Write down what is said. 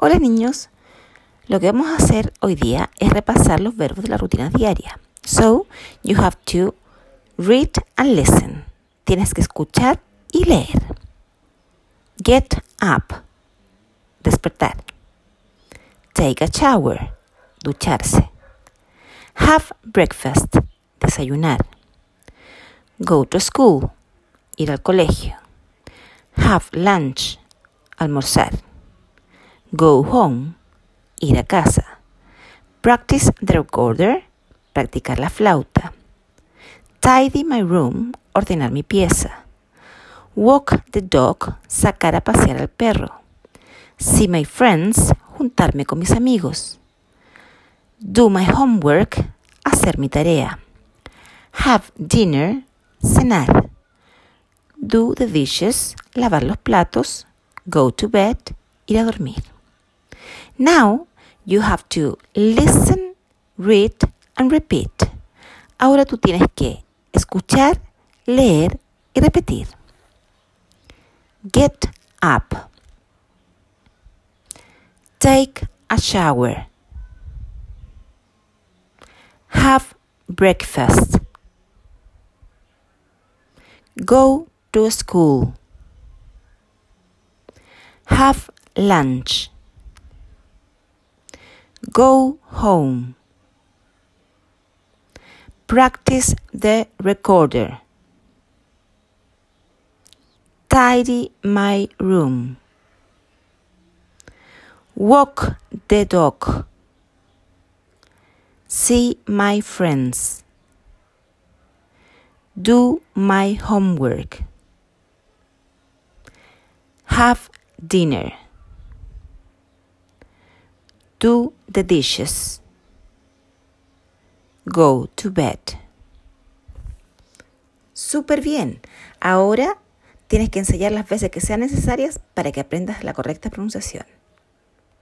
Hola niños, lo que vamos a hacer hoy día es repasar los verbos de la rutina diaria. So, you have to read and listen. Tienes que escuchar y leer. Get up, despertar. Take a shower, ducharse. Have breakfast, desayunar. Go to school, ir al colegio. Have lunch, almorzar. Go home, ir a casa. Practice the recorder, practicar la flauta. Tidy my room, ordenar mi pieza. Walk the dog, sacar a pasear al perro. See my friends, juntarme con mis amigos. Do my homework, hacer mi tarea. Have dinner, cenar. Do the dishes, lavar los platos. Go to bed, ir a dormir. Now, you have to listen, read, and repeat. Ahora tú tienes que escuchar, leer y repetir. Get up. Take a shower. Have breakfast. Go to school. Have lunch. Go home. Practice the recorder. Tidy my room. Walk the dog. See my friends. Do my homework. Have dinner. Do the dishes. Go to bed. Súper bien. Ahora tienes que ensayar las veces que sean necesarias para que aprendas la correcta pronunciación.